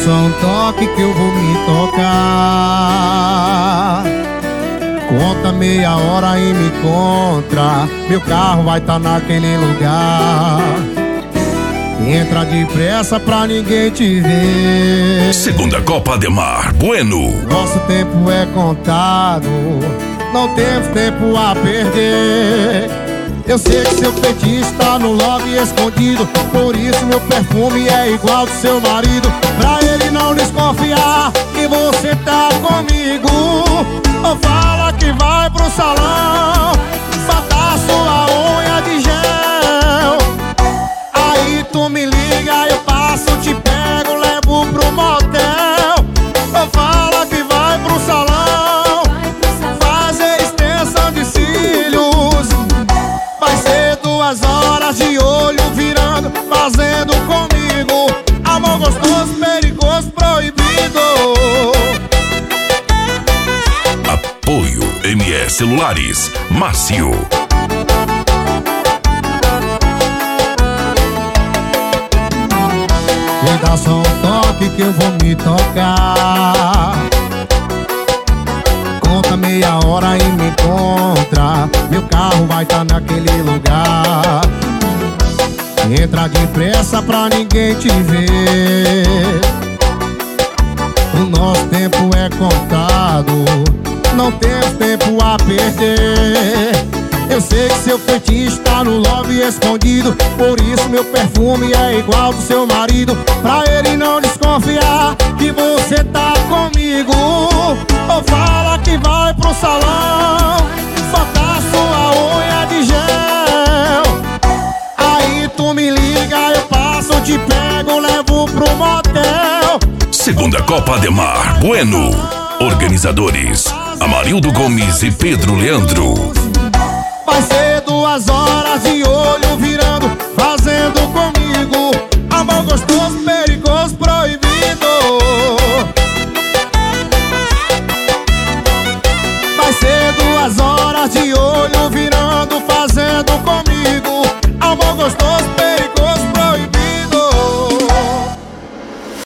só um toque que eu vou me tocar. Conta meia hora e me encontra. Meu carro vai tá naquele lugar. Entra depressa pra ninguém te ver. Segunda Copa Ademar Bueno. Nosso tempo é contado, não temos tempo a perder. Eu sei que seu feitiço tá no lobby escondido, por isso meu perfume é igual do seu marido. Pra ele não desconfiar que você tá comigo, ou fala que vai pro salão botar sua unha de gel. Aí tu me liga, eu passo, te pego, levo pro motel. Ou fala que vai pro salão fazer extensão de cílios. Vai ser 2 horas de olho virando, fazendo comigo amor gostoso, perigoso, proibido. Apoio MS Celulares Márcio. Me dá só um toque que eu vou me tocar. Conta meia hora e me encontra. Meu carro vai tá naquele lugar. Entra depressa pra ninguém te ver. O nosso tempo é contado, não temos tempo a perder. Eu sei que seu feitiço tá no lobby escondido, por isso meu perfume é igual do seu marido. Pra ele não desconfiar que você tá comigo, ou fala que vai pro salão botar sua unha de gel. Aí tu me liga, eu passo, te pego, levo pro motel. Segunda Copa Ademar Bueno. Organizadores Amarildo Gomes e Pedro Leandro. Vai ser 2 horas de olho virando, fazendo comigo amor gostoso, perigoso, proibido. Vai ser 2 horas de olho virando.